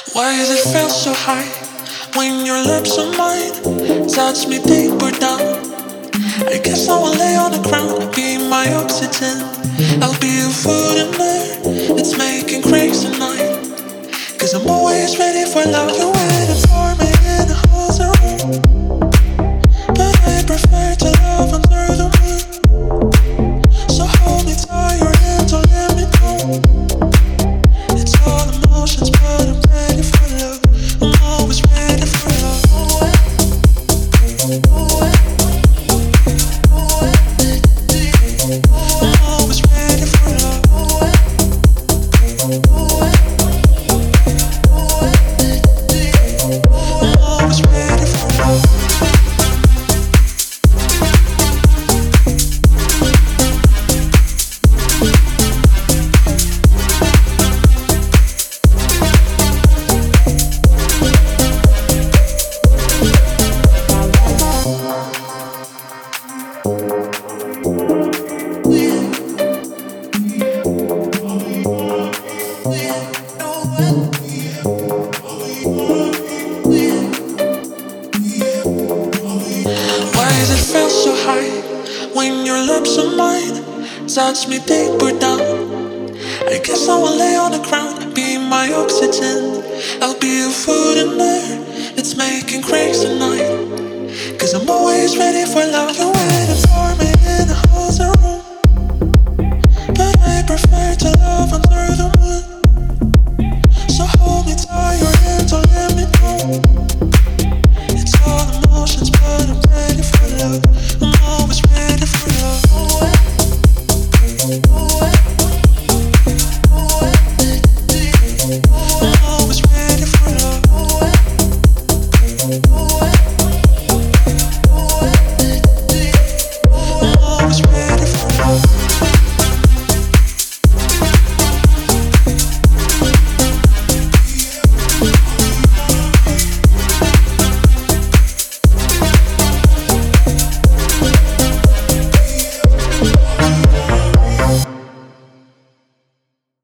Why does it feel so high when your lips are mine? Touch me deeper down. I guess I will lay on the ground, be my oxygen. I'll be your food and air. It's making crazy night. Cause I'm always ready for love. You're waiting for me in the hotel room, but I prefer to love under the moon. So hold me tight, your hand, don't let me go. It's all emotions, but I'm ready for love. I'm always ready for love. I'm always ready for love. I'm always ready for love. Why does it feel so high when your lips are mine? Touch me deeper down. I guess I will lay on the ground, be my oxygen. I'll be your food and air. It's making crazy night. Cause I'm always ready for love. You're waiting for me in the hotel room, but I prefer to love under the moon. So hold me tight, your hand, don't let me go. It's all emotions, but I'm ready for love. I'm always ready for love.